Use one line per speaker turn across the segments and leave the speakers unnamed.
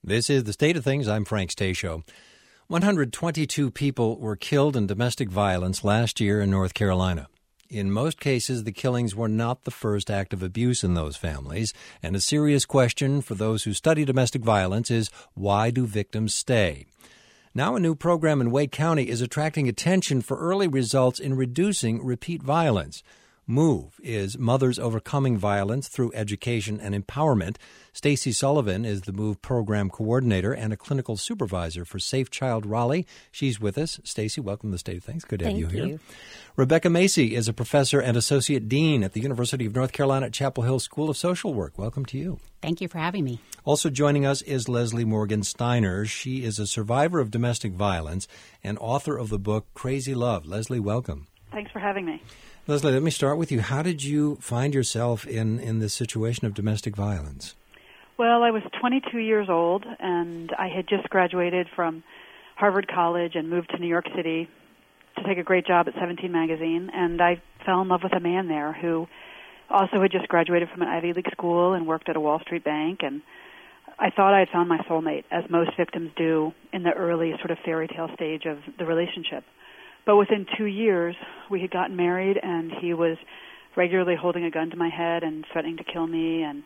This is The State of Things. I'm Frank Stasio. 122 people were killed in domestic violence last year in North Carolina. In most cases, the killings were not the first act of abuse in those families, and a serious question for those who study domestic violence is, why do victims stay? Now a new program in Wake County is attracting attention for early results in reducing repeat violence. MOVE is Mothers Overcoming Violence Through Education and Empowerment. Stacy Sullivan is the MOVE program coordinator and a clinical supervisor for Safe Child Raleigh. She's with us. Stacy, welcome to the State of Things. Good to have you here.
Thank you.
Rebecca Macy is a professor and associate dean at the University of North Carolina at Chapel Hill School of Social Work. Welcome to you.
Thank you for having me.
Also joining us is Leslie Morgan Steiner. She is a survivor of domestic violence and author of the book Crazy Love. Leslie, welcome.
Thanks for having me.
Leslie, let me start with you. How did you find yourself in this situation of domestic violence?
Well, I was 22 years old, and I had just graduated from Harvard College and moved to New York City to take a great job at 17 Magazine, and I fell in love with a man there who also had just graduated from an Ivy League school and worked at a Wall Street bank, and I thought I had found my soulmate, as most victims do in the early sort of fairy tale stage of the relationship. But within 2 years, we had gotten married, and he was regularly holding a gun to my head and threatening to kill me. And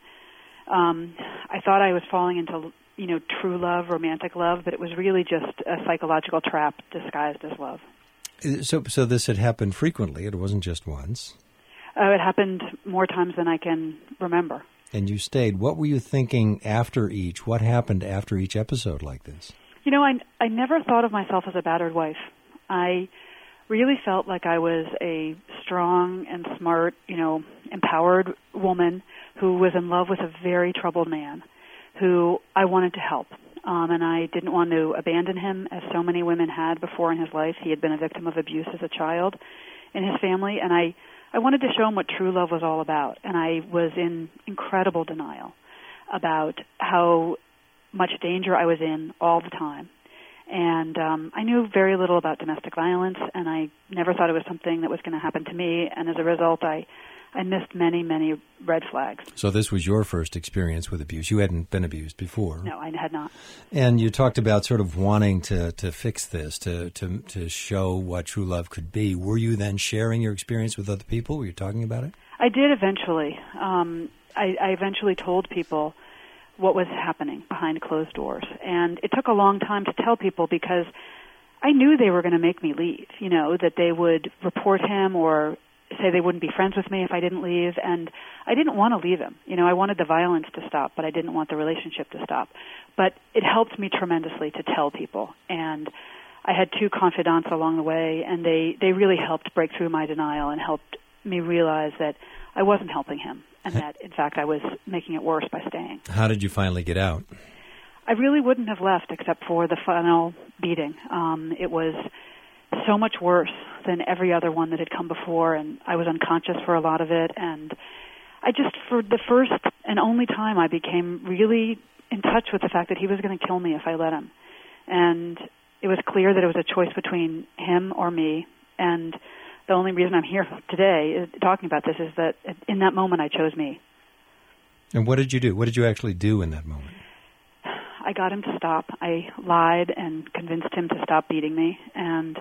I thought I was falling into, true love, romantic love, but it was really just a psychological trap disguised as love.
So this had happened frequently. It wasn't just once.
It happened more times than I can remember.
And you stayed. What were you thinking after each? What happened after each episode like this?
I never thought of myself as a battered wife. I really felt like I was a strong and smart, empowered woman who was in love with a very troubled man who I wanted to help. And I didn't want to abandon him, as so many women had before in his life. He had been a victim of abuse as a child in his family, and I wanted to show him what true love was all about. And I was in incredible denial about how much danger I was in all the time. And I knew very little about domestic violence, and I never thought it was something that was going to happen to me. And as a result, I missed many, many red flags.
So this was your first experience with abuse. You hadn't been abused before.
No, I had not.
And you talked about sort of wanting to fix this, to show what true love could be. Were you then sharing your experience with other people? Were you talking about it?
I did eventually. I eventually told people what was happening behind closed doors. And it took a long time to tell people because I knew they were going to make me leave, that they would report him or say they wouldn't be friends with me if I didn't leave. And I didn't want to leave him. I wanted the violence to stop, but I didn't want the relationship to stop. But it helped me tremendously to tell people. And I had 2 confidants along the way, and they really helped break through my denial and helped me realize that I wasn't helping him, and that, in fact, I was making it worse by staying.
How did you finally get out?
I really wouldn't have left except for the final beating. It was so much worse than every other one that had come before, and I was unconscious for a lot of it. And I just, for the first and only time, I became really in touch with the fact that he was going to kill me if I let him. And it was clear that it was a choice between him or me, and the only reason I'm here today talking about this is that in that moment I chose me.
And what did you do? What did you actually do in that moment?
I got him to stop. I lied and convinced him to stop beating me, and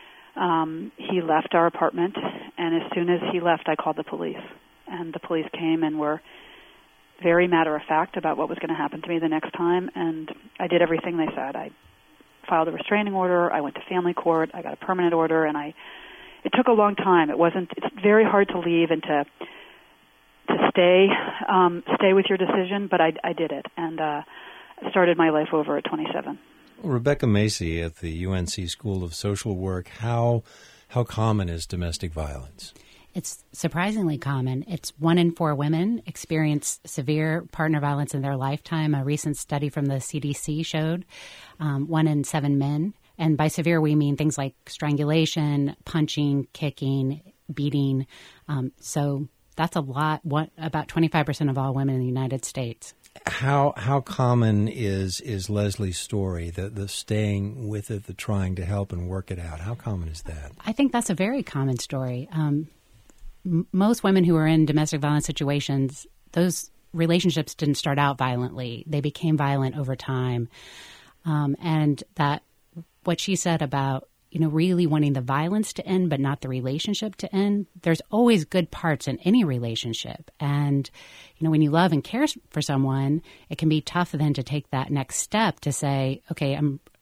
he left our apartment, and as soon as he left, I called the police. And the police came and were very matter-of-fact about what was going to happen to me the next time, and I did everything they said. I filed a restraining order, I went to family court, I got a permanent order, and it took a long time. It's very hard to leave and to stay with your decision, but I did it, and started my life over at 27.
Rebecca Macy at the UNC School of Social Work, how common is domestic violence?
It's surprisingly common. It's 1 in 4 women experience severe partner violence in their lifetime. A recent study from the CDC showed 1 in 7 men. And by severe, we mean things like strangulation, punching, kicking, beating. So that's a lot. About 25% of all women in the United States.
How common is Leslie's story, the staying with it, the trying to help and work it out? How common is that?
I think that's a very common story. Most women who are in domestic violence situations, those relationships didn't start out violently. They became violent over time. And that what she said about, really wanting the violence to end but not the relationship to end, there's always good parts in any relationship. And, when you love and care for someone, it can be tough then to take that next step to say, okay,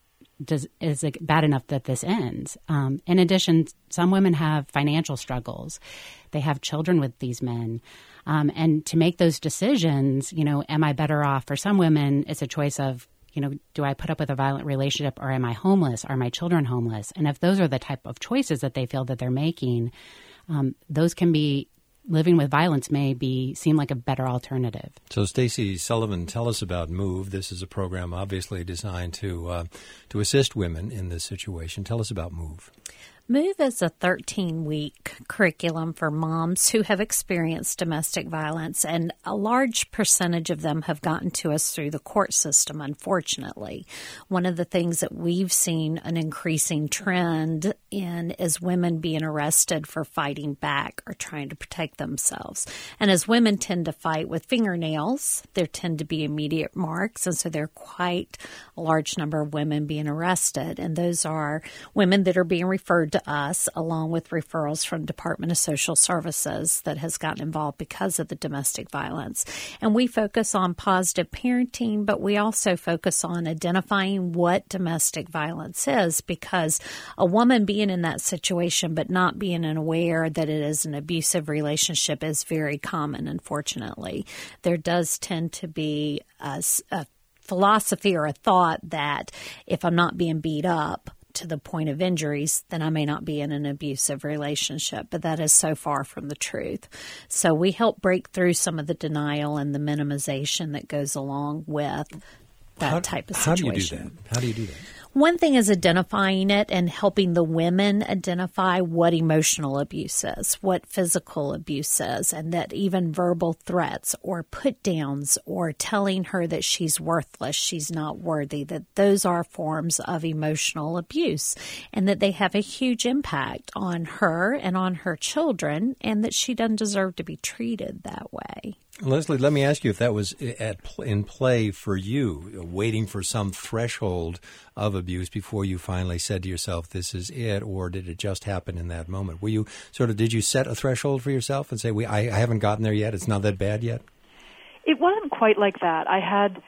is it bad enough that this ends? In addition, some women have financial struggles. They have children with these men. And to make those decisions, am I better off? For some women, it's a choice of, do I put up with a violent relationship or am I homeless? Are my children homeless? And if those are the type of choices that they feel that they're making, those can be, living with violence may seem like a better alternative.
So, Stacey Sullivan, tell us about MOVE. This is a program obviously designed to assist women in this situation. Tell us about MOVE.
MOVE is a 13-week curriculum for moms who have experienced domestic violence, and a large percentage of them have gotten to us through the court system, unfortunately. One of the things that we've seen an increasing trend in is women being arrested for fighting back or trying to protect themselves. And as women tend to fight with fingernails, there tend to be immediate marks, and so there are quite a large number of women being arrested, and those are women that are being referred to us, along with referrals from Department of Social Services that has gotten involved because of the domestic violence. And we focus on positive parenting, but we also focus on identifying what domestic violence is, because a woman being in that situation but not being aware that it is an abusive relationship is very common, unfortunately. There does tend to be a philosophy or a thought that if I'm not being beat up to the point of injuries, then I may not be in an abusive relationship, but that is so far from the truth. So we help break through some of the denial and the minimization that goes along with that type of situation.
How do you do that?
One thing is identifying it and helping the women identify what emotional abuse is, what physical abuse is, and that even verbal threats or put downs or telling her that she's worthless, she's not worthy, that those are forms of emotional abuse, and that they have a huge impact on her and on her children, and that she doesn't deserve to be treated that way.
Leslie, let me ask you if that was in play for you, waiting for some threshold of abuse before you finally said to yourself, this is it, or did it just happen in that moment? Did you set a threshold for yourself and say, I haven't gotten there yet, it's not that bad yet?
It wasn't quite like that. I had,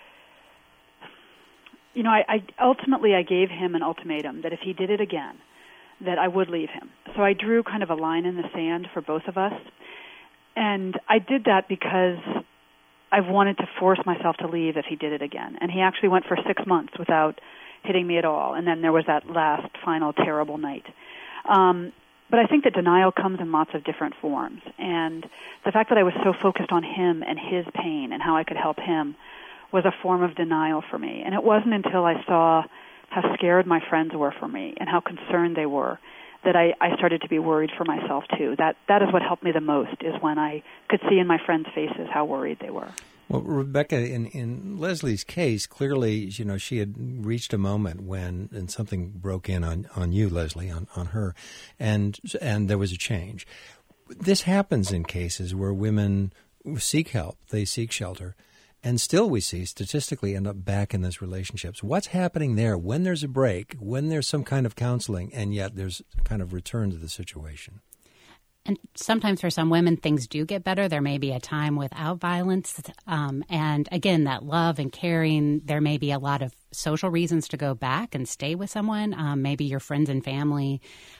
ultimately I gave him an ultimatum that if he did it again, that I would leave him. So I drew kind of a line in the sand for both of us. And I did that because I wanted to force myself to leave if he did it again. And he actually went for 6 months without hitting me at all. And then there was that last, final, terrible night. But I think that denial comes in lots of different forms. And the fact that I was so focused on him and his pain and how I could help him was a form of denial for me. And it wasn't until I saw how scared my friends were for me and how concerned they were that I started to be worried for myself, too. That is what helped me the most, is when I could see in my friends' faces how worried they were.
Well, Rebecca, in Leslie's case, clearly, she had reached a moment when something broke in on you, Leslie, on her, and there was a change. This happens in cases where women seek help, they seek shelter, and still we see statistically end up back in those relationships. What's happening there when there's a break, when there's some kind of counseling, and yet there's kind of return to the situation?
And sometimes for some women, things do get better. There may be a time without violence. And again, that love and caring, there may be a lot of social reasons to go back and stay with someone, maybe your friends and family.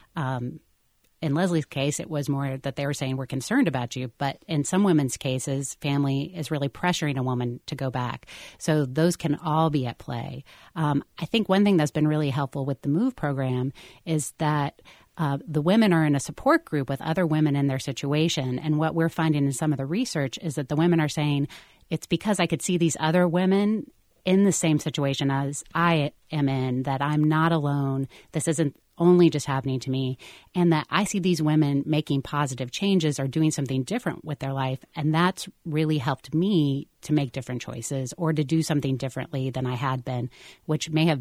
In Leslie's case, it was more that they were saying, we're concerned about you. But in some women's cases, family is really pressuring a woman to go back. So those can all be at play. I think one thing that's been really helpful with the MOVE program is that the women are in a support group with other women in their situation. And what we're finding in some of the research is that the women are saying, it's because I could see these other women in the same situation as I am in, that I'm not alone. This isn't only just happening to me, and that I see these women making positive changes or doing something different with their life, and that's really helped me to make different choices or to do something differently than I had been, which may have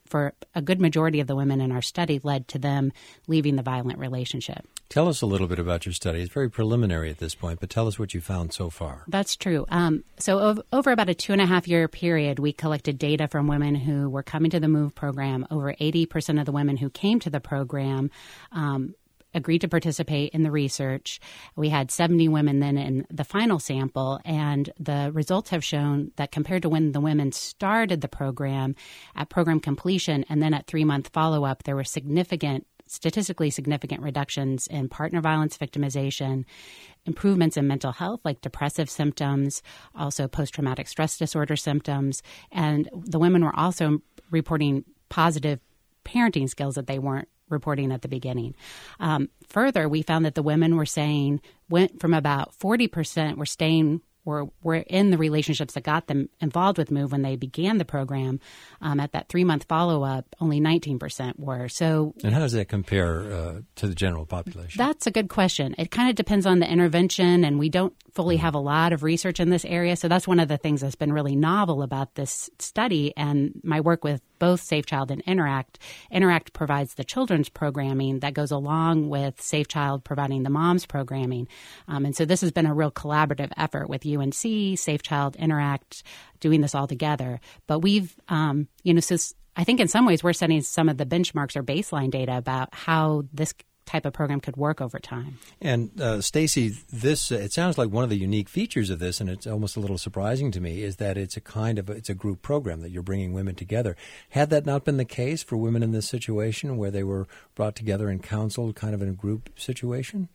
for a good majority of the women in our study led to them leaving the violent relationship.
Tell us a little bit about your study. It's very preliminary at this point, but tell us what you found so far.
That's true. So over about a 2.5-year period, we collected data from women who were coming to the MOVE program. Over 80% of the women who came to the program agreed to participate in the research. We had 70 women then in the final sample, and the results have shown that compared to when the women started the program, at program completion and then at 3-month follow-up, there were statistically significant reductions in partner violence victimization, improvements in mental health like depressive symptoms, also post-traumatic stress disorder symptoms, and the women were also reporting positive parenting skills that they weren't reporting at the beginning. Further, we found that the women went from about 40% were in the relationships that got them involved with MOVE when they began the program. At that 3-month follow-up, only 19% were. So,
and how does that compare to the general population?
That's a good question. It kind of depends on the intervention, and we don't fully have a lot of research in this area. So that's one of the things that's been really novel about this study and my work with both Safe Child and Interact. Interact provides the children's programming that goes along with Safe Child providing the mom's programming. And so this has been a real collaborative effort with UNC, Safe Child, Interact, doing this all together. But we've, so I think in some ways we're setting some of the benchmarks or baseline data about how this type of program could work over time.
And Stacy, it sounds like one of the unique features of this, and it's almost a little surprising to me, is that it's a group program that you're bringing women together. Had that not been the case for women in this situation where they were brought together and counseled kind of in a group situation?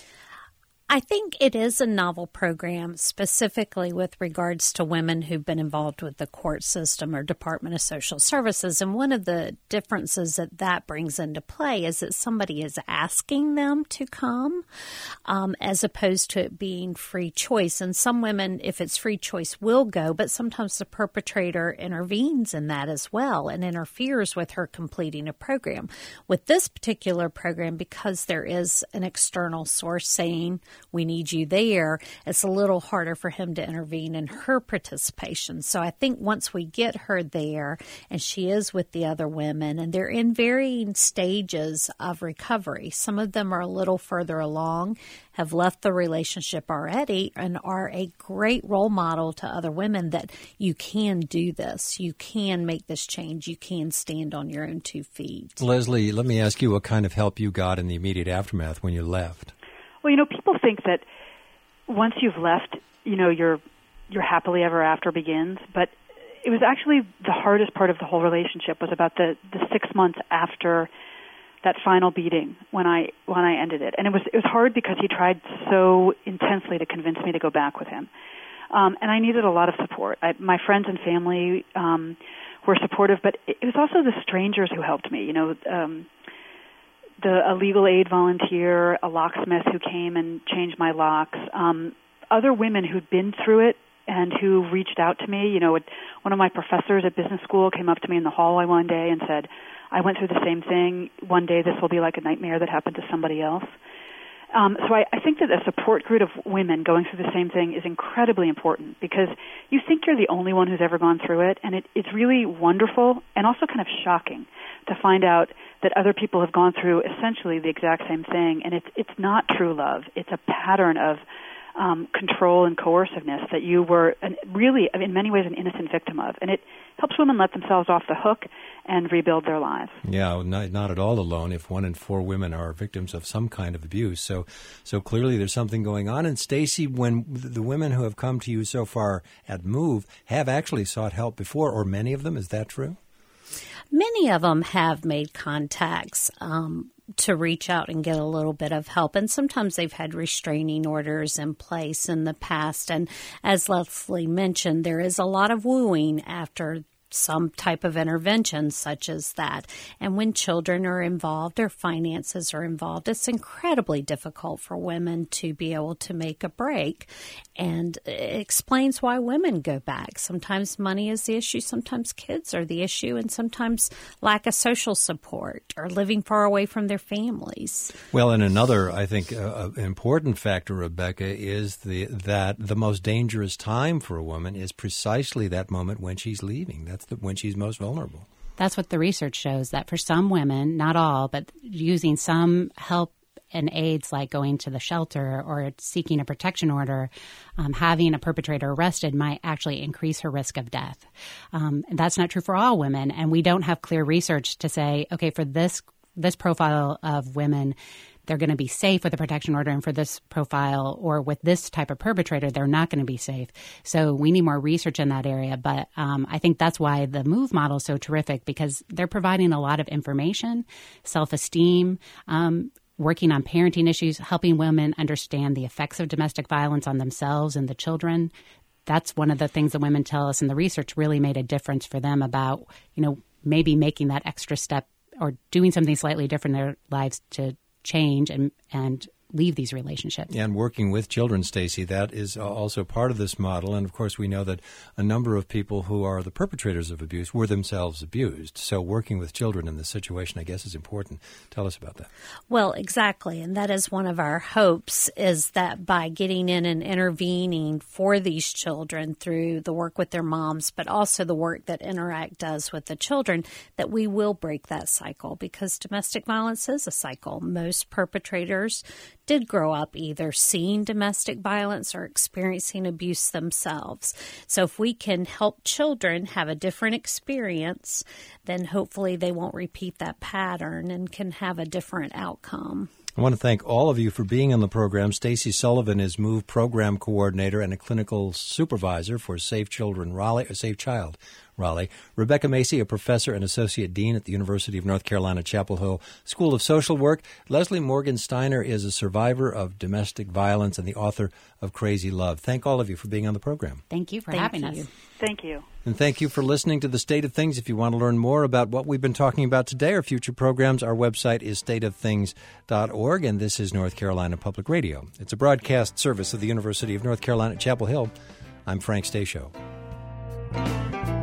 I think it is a novel program specifically with regards to women who've been involved with the court system or Department of Social Services. And one of the differences that brings into play is that somebody is asking them to come as opposed to it being free choice. And some women, if it's free choice, will go, but sometimes the perpetrator intervenes in that as well and interferes with her completing a program. With this particular program, because there is an external source saying, we need you there, it's a little harder for him to intervene in her participation. So I think once we get her there and she is with the other women and they're in varying stages of recovery, some of them are a little further along, have left the relationship already, and are a great role model to other women that you can do this, you can make this change, you can stand on your own 2 feet.
Leslie, let me ask you what kind of help you got in the immediate aftermath when you left.
Well, people think that once you've left, your happily ever after begins. But it was actually the hardest part of the whole relationship was about the 6 months after that final beating when I ended it. And it was hard because he tried so intensely to convince me to go back with him. And I needed a lot of support. My friends and family were supportive, but it was also the strangers who helped me. A legal aid volunteer, a locksmith who came and changed my locks, other women who'd been through it and who reached out to me. One of my professors at business school came up to me in the hallway one day and said, I went through the same thing. One day this will be like a nightmare that happened to somebody else. So I think that a support group of women going through the same thing is incredibly important because you think you're the only one who's ever gone through it, and it's really wonderful and also kind of shocking to find out that other people have gone through essentially the exact same thing, and it's not true love. It's a pattern of control and coerciveness that you were really, in many ways, an innocent victim of. And it helps women let themselves off the hook and rebuild their lives.
Yeah, not at all alone if 1 in 4 women are victims of some kind of abuse. So clearly there's something going on. And Stacy, when the women who have come to you so far at MOVE have actually sought help before, or many of them, is that true?
Many of them have made contacts to reach out and get a little bit of help. And sometimes they've had restraining orders in place in the past. And as Leslie mentioned, there is a lot of wooing after some type of intervention such as that. And when children are involved or finances are involved, it's incredibly difficult for women to be able to make a break. And it explains why women go back. Sometimes money is the issue, sometimes kids are the issue, and sometimes lack of social support or living far away from their families.
Well, and another, I think, important factor, Rebecca, is that the most dangerous time for a woman is precisely that moment when she's leaving. That's when she's most vulnerable.
That's what the research shows, that for some women, not all, but using some help and aids like going to the shelter or seeking a protection order, having a perpetrator arrested might actually increase her risk of death. That's not true for all women, and we don't have clear research to say, okay, for this profile of women, they're going to be safe with a protection order, and for this profile or with this type of perpetrator, they're not going to be safe. So we need more research in that area. But I think that's why the MOVE model is so terrific, because they're providing a lot of information, self-esteem, working on parenting issues, helping women understand the effects of domestic violence on themselves and the children. That's one of the things that women tell us, and the research really made a difference for them about, maybe making that extra step or doing something slightly different in their lives to change and leave these relationships.
And working with children, Stacey, that is also part of this model. And, of course, we know that a number of people who are the perpetrators of abuse were themselves abused. So working with children in this situation, I guess, is important. Tell us about that.
Well, exactly. And that is one of our hopes, is that by getting in and intervening for these children through the work with their moms, but also the work that Interact does with the children, that we will break that cycle, because domestic violence is a cycle. Most perpetrators did grow up either seeing domestic violence or experiencing abuse themselves. So if we can help children have a different experience, then hopefully they won't repeat that pattern and can have a different outcome.
I want to thank all of you for being on the program. Stacey Sullivan is MOVE Program Coordinator and a Clinical Supervisor for Safe Child Raleigh. Rebecca Macy, a Professor and Associate Dean at the University of North Carolina, Chapel Hill School of Social Work. Leslie Morgan Steiner is a survivor of domestic violence and the author of Crazy Love. Thank all of you for being on the program.
Thank you for having us.
Thank you.
And thank you for listening to The State of Things. If you want to learn more about what we've been talking about today or future programs, our website is stateofthings.org, and this is North Carolina Public Radio. It's a broadcast service of the University of North Carolina at Chapel Hill. I'm Frank Stasio.